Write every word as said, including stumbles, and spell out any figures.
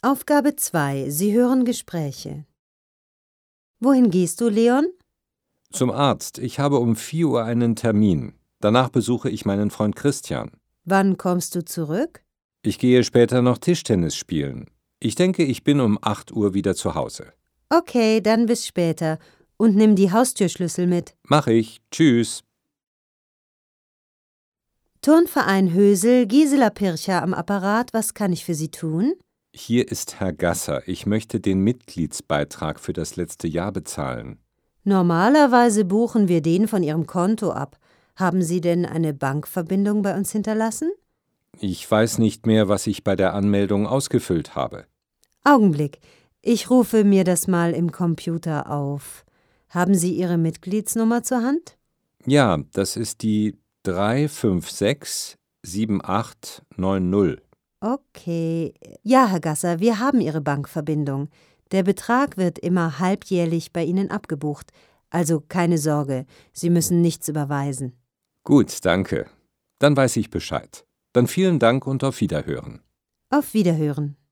Aufgabe zwei. Sie hören Gespräche. Wohin gehst du, Leon? Zum Arzt. Ich habe um vier Uhr einen Termin. Danach besuche ich meinen Freund Christian. Wann kommst du zurück? Ich gehe später noch Tischtennis spielen. Ich denke, ich bin um acht Uhr wieder zu Hause. Okay, dann bis später. Und nimm die Haustürschlüssel mit. Mach ich. Tschüss. Turnverein Hösel, Gisela Pircher am Apparat. Was kann ich für Sie tun? Hier ist Herr Gasser. Ich möchte den Mitgliedsbeitrag für das letzte Jahr bezahlen. Normalerweise buchen wir den von Ihrem Konto ab. Haben Sie denn eine Bankverbindung bei uns hinterlassen? Ich weiß nicht mehr, was ich bei der Anmeldung ausgefüllt habe. Augenblick. Ich rufe mir das mal im Computer auf. Haben Sie Ihre Mitgliedsnummer zur Hand? Ja, das ist die drei fünf sechs sieben acht neun null. Okay. Ja, Herr Gasser, wir haben Ihre Bankverbindung. Der Betrag wird immer halbjährlich bei Ihnen abgebucht. Also keine Sorge, Sie müssen nichts überweisen. Gut, danke. Dann weiß ich Bescheid. Dann vielen Dank und auf Wiederhören. Auf Wiederhören.